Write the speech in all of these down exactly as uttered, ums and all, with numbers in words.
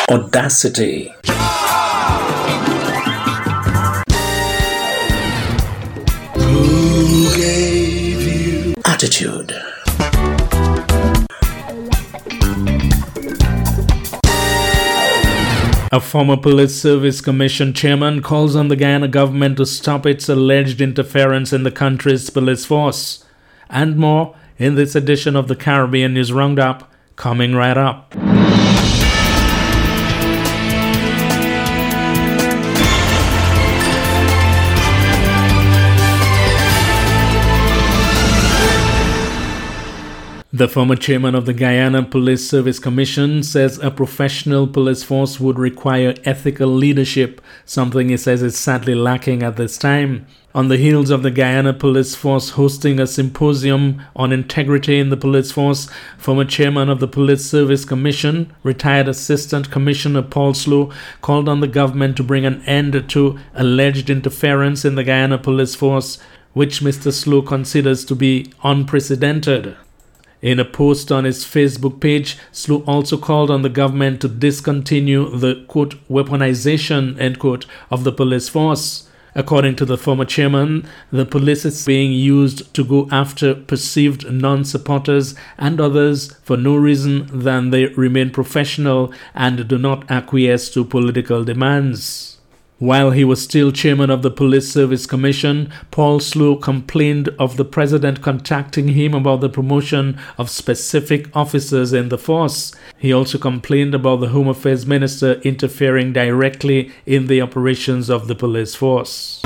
Audacity. Who gave you attitude? A former Police Service Commission chairman calls on the Guyana government to stop its alleged interference in the country's police force. And more in this edition of the Caribbean News Roundup, coming right up. The former chairman of the Guyana Police Service Commission says a professional police force would require ethical leadership, something he says is sadly lacking at this time. On the heels of the Guyana Police Force hosting a symposium on integrity in the police force, former chairman of the Police Service Commission, retired Assistant Commissioner Paul Slough, called on the government to bring an end to alleged interference in the Guyana Police Force, which Mister Slough considers to be unprecedented. In a post on his Facebook page, Slough also called on the government to discontinue the, quote, weaponization, end quote, of the police force. According to the former chairman, the police is being used to go after perceived non-supporters and others for no reason than they remain professional and do not acquiesce to political demands. While he was still chairman of the Police Service Commission, Paul Slough complained of the president contacting him about the promotion of specific officers in the force. He also complained about the Home Affairs Minister interfering directly in the operations of the police force.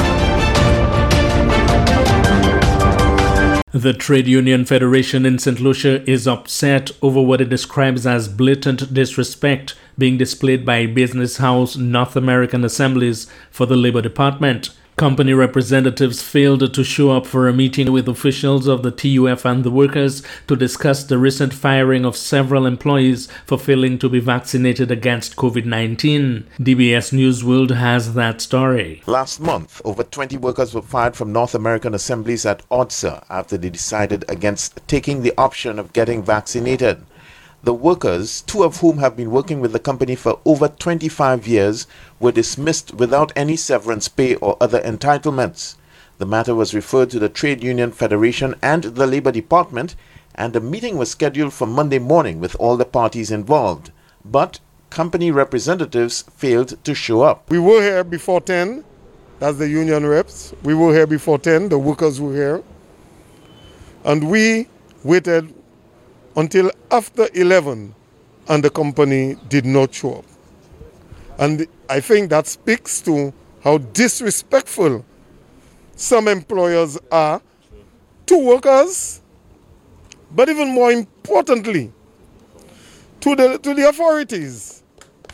The Trade Union Federation in Saint Lucia is upset over what it describes as blatant disrespect being displayed by Business House North American Assemblies for the Labor Department. Company representatives failed to show up for a meeting with officials of the T U F and the workers to discuss the recent firing of several employees for failing to be vaccinated against COVID nineteen. D B S News World has that story. Last month, over twenty workers were fired from North American Assemblies at O D S A after they decided against taking the option of getting vaccinated. The workers, two of whom have been working with the company for over twenty-five years, were dismissed without any severance pay or other entitlements. The matter was referred to the Trade Union Federation and the Labor Department, and a meeting was scheduled for Monday morning with all the parties involved. But company representatives failed to show up. We were here before ten, that's the union reps. We were here before ten, the workers were here. And we waited until after eleven, and the company did not show up. And I think that speaks to how disrespectful some employers are to workers, but even more importantly, to the, to the authorities.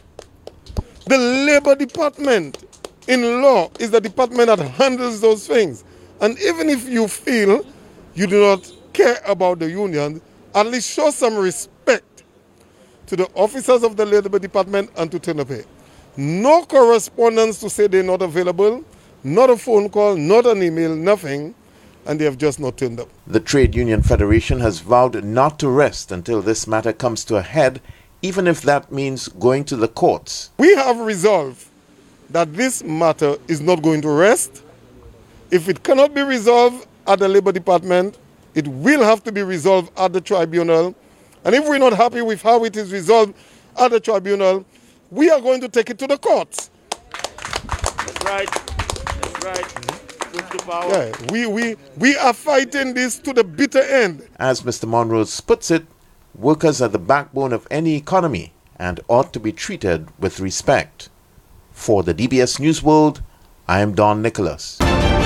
The Labor Department in law is the department that handles those things. And even if you feel you do not care about the union, at least show some respect to the officers of the Labor Department and to turn up here. No correspondence to say they're not available, not a phone call, not an email, nothing, and they have just not turned up. The Trade Union Federation has vowed not to rest until this matter comes to a head, even if that means going to the courts. We have resolved that this matter is not going to rest. If it cannot be resolved at the Labor Department, it will have to be resolved at the tribunal. And if we're not happy with how it is resolved at the tribunal, we are going to take it to the courts. That's right. That's right. Put the power. Yeah, we, we, we are fighting this to the bitter end. As Mister Monrose puts it, workers are the backbone of any economy and ought to be treated with respect. For the D B S News World, I am Don Nicholas.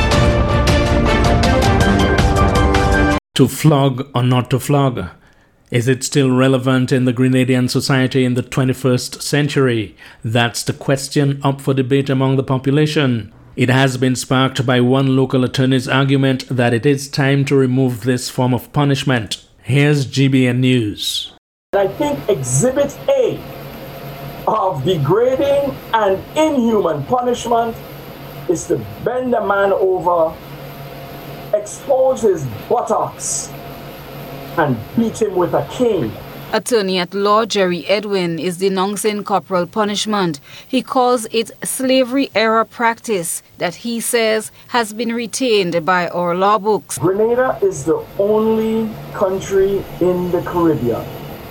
To flog or not to flog? Is it still relevant in the Grenadian society in the twenty-first century? That's the question up for debate among the population. It has been sparked by one local attorney's argument that it is time to remove this form of punishment. Here's G B N News. I think Exhibit A of degrading and inhuman punishment is to bend a man over, expose his buttocks, and beat him with a cane. Attorney at law Jerry Edwin is denouncing corporal punishment. He calls it slavery-era practice that he says has been retained by our law books. Grenada is the only country in the Caribbean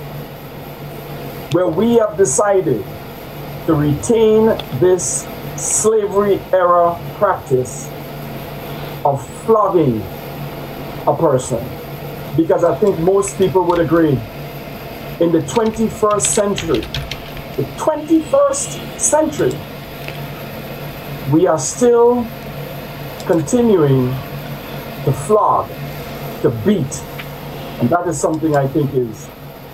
where we have decided to retain this slavery-era practice of flogging a person. Because I think most people would agree, in the twenty-first century, the twenty-first century, we are still continuing to flog, to beat. And that is something I think is,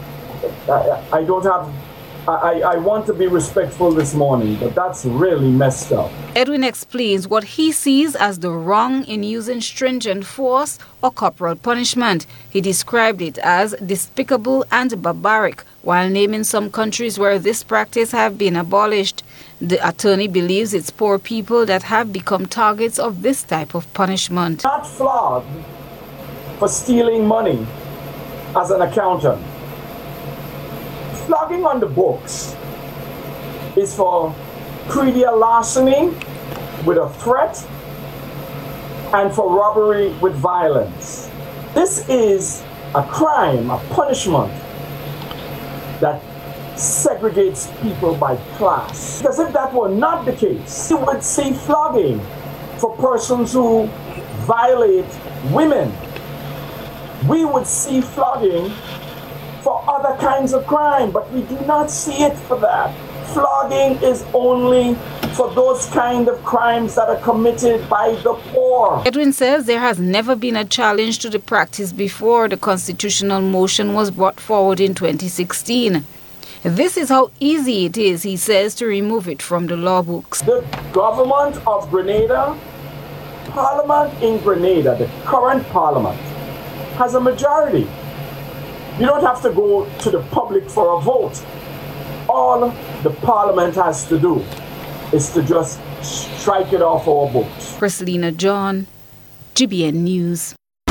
I, I don't have, I, I want to be respectful this morning, but that's really messed up. Edwin explains what he sees as the wrong in using stringent force or corporal punishment. He described it as despicable and barbaric, while naming some countries where this practice have been abolished. The attorney believes it's poor people that have become targets of this type of punishment. Not flogged for stealing money as an accountant. Flogging on the books is for creedial larceny with a threat and for robbery with violence. This is a crime, a punishment that segregates people by class. Because if that were not the case, you would see flogging for persons who violate women. We would see flogging for other kinds of crime, but we do not see it for that. Flogging is only for those kind of crimes that are committed by the poor. Edwin says there has never been a challenge to the practice before the constitutional motion was brought forward in twenty sixteen. This is how easy it is, he says, to remove it from the law books. The government of Grenada, Parliament in Grenada, the current Parliament, has a majority. You don't have to go to the public for a vote. All the Parliament has to do is to just strike it off our books. Christina John, G B N News.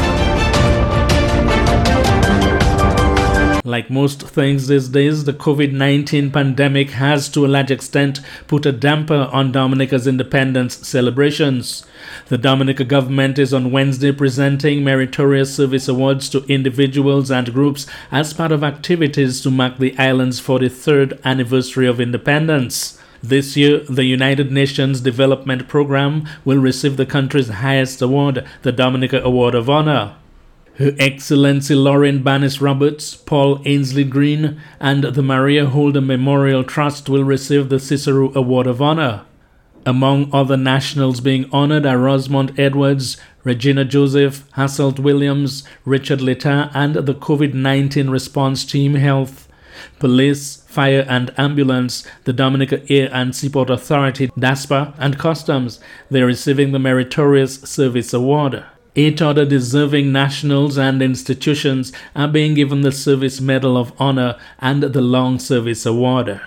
Like most things these days, the COVID nineteen pandemic has to a large extent put a damper on Dominica's independence celebrations. The Dominica government is on Wednesday presenting meritorious service awards to individuals and groups as part of activities to mark the island's forty-third anniversary of independence. This year, the United Nations Development Programme will receive the country's highest award, the Dominica Award of Honor. Her Excellency Lauren Bannis Roberts, Paul Ainsley Green, and the Maria Holder Memorial Trust will receive the Cicero Award of Honor. Among other nationals being honored are Rosamond Edwards, Regina Joseph, Hasselt Williams, Richard Letta, and the COVID nineteen Response Team Health, Police, Fire and Ambulance, the Dominica Air and Seaport Authority, DASPA, and Customs. They are receiving the Meritorious Service Award. Eight other deserving nationals and institutions are being given the Service Medal of Honor and the Long Service Award.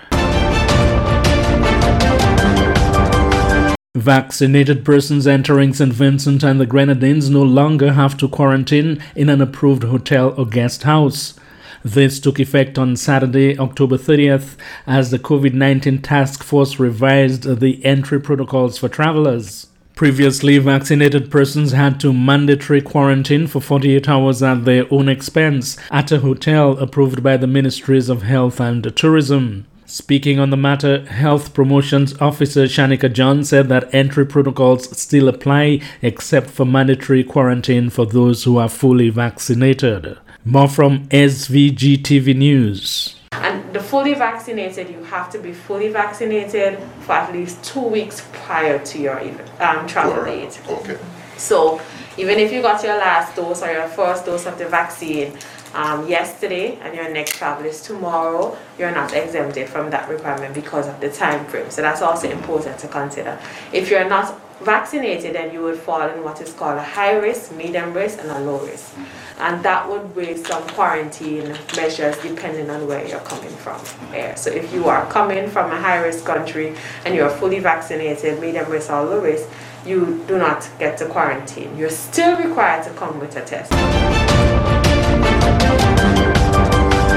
Vaccinated persons entering Saint Vincent and the Grenadines no longer have to quarantine in an approved hotel or guest house. This took effect on Saturday, October thirtieth, as the COVID nineteen task force revised the entry protocols for travelers. Previously, vaccinated persons had to mandatory quarantine for forty-eight hours at their own expense at a hotel approved by the Ministries of Health and Tourism. Speaking on the matter, Health Promotions Officer Shanika John said that entry protocols still apply except for mandatory quarantine for those who are fully vaccinated. More from S V G T V News. And the fully vaccinated, you have to be fully vaccinated for at least two weeks prior to your um, travel date. Okay. So even if you got your last dose or your first dose of the vaccine um, yesterday and your next travel is tomorrow, you're not exempted from that requirement because of the time frame. So that's also important to consider. If you're not vaccinated, then you would fall in what is called a high risk, medium risk, and a low risk. And that would raise some quarantine measures depending on where you're coming from. So if you are coming from a high-risk country and you're fully vaccinated, medium risk or low risk, you do not get to quarantine. You're still required to come with a test.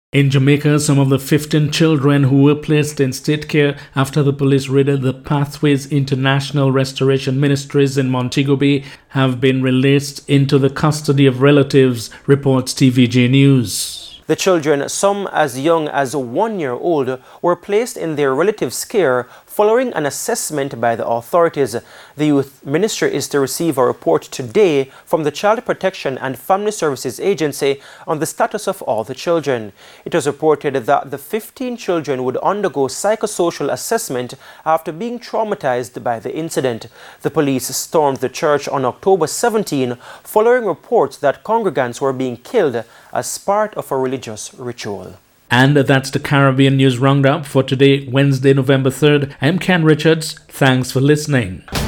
In Jamaica, some of the fifteen children who were placed in state care after the police raided the Pathways International Restoration Ministries in Montego Bay have been released into the custody of relatives, reports T V J News. The children, some as young as one year old, were placed in their relatives' care following an assessment by the authorities. The youth minister is to receive a report today from the Child Protection and Family Services Agency on the status of all the children. It was reported that the fifteen children would undergo psychosocial assessment after being traumatized by the incident. The police stormed the church on October seventeenth following reports that congregants were being killed as part of a religious ritual. And that's the Caribbean News Roundup for today, Wednesday, November third. I'm Ken Richards. Thanks for listening.